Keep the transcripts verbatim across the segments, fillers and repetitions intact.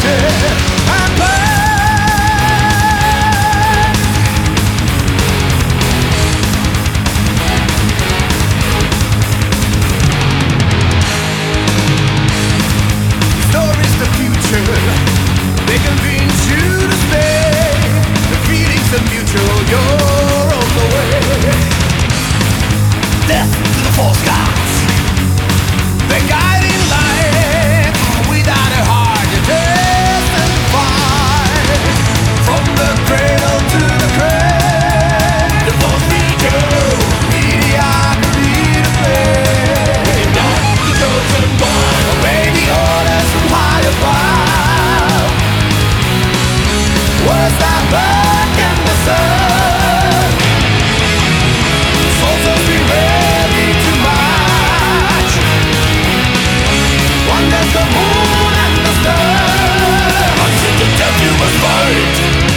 and burn. Stories the future, they convince you to stay. The feelings are mutual, you're on the way. Death to the false gods, the guiding light. Without a heart, you testify. From the cradle to the grave, the false future, mediocrity to play. Not the chosen one, obey the orders from high above. Words that burn in the sun. Soldiers be ready to march. Under the moon and the stars. Until the death you must fight.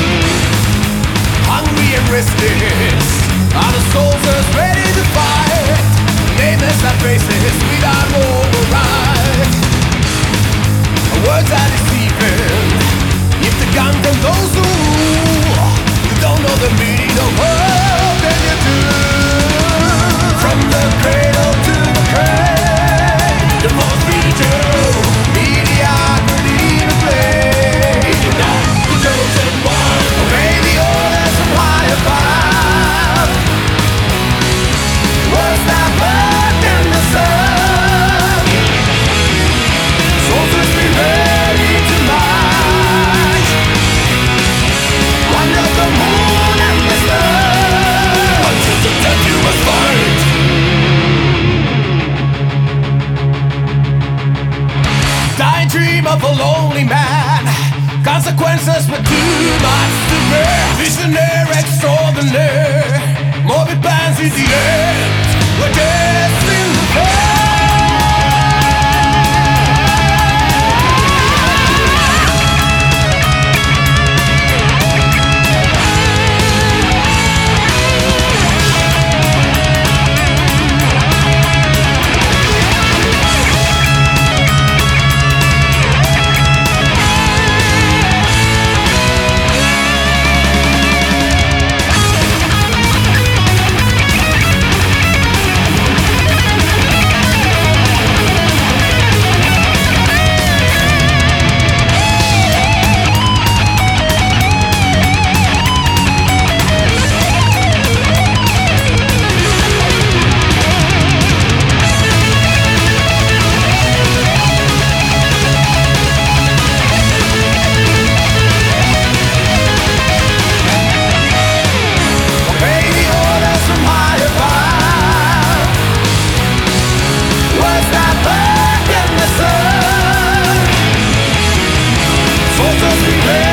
Hungry and restless are the soldiers ready to fight. Nameless are faces without override. Words are deceiving. If the gun from those who rule, you don't know the meaning of hope, then you do. From the cradle to the grave, the most feature, mediocrity to play. You're not the chosen one. Obey the orders from high above. Words that burn in the sun. Soldiers be ready to march. Under the moon and the stars. Until the death you must fight. I dream of a lonely man. Consequences were too much to bear. Visionary extraordinaire. Morbid plans in the end. We're destined to fail. Soldiers be ready.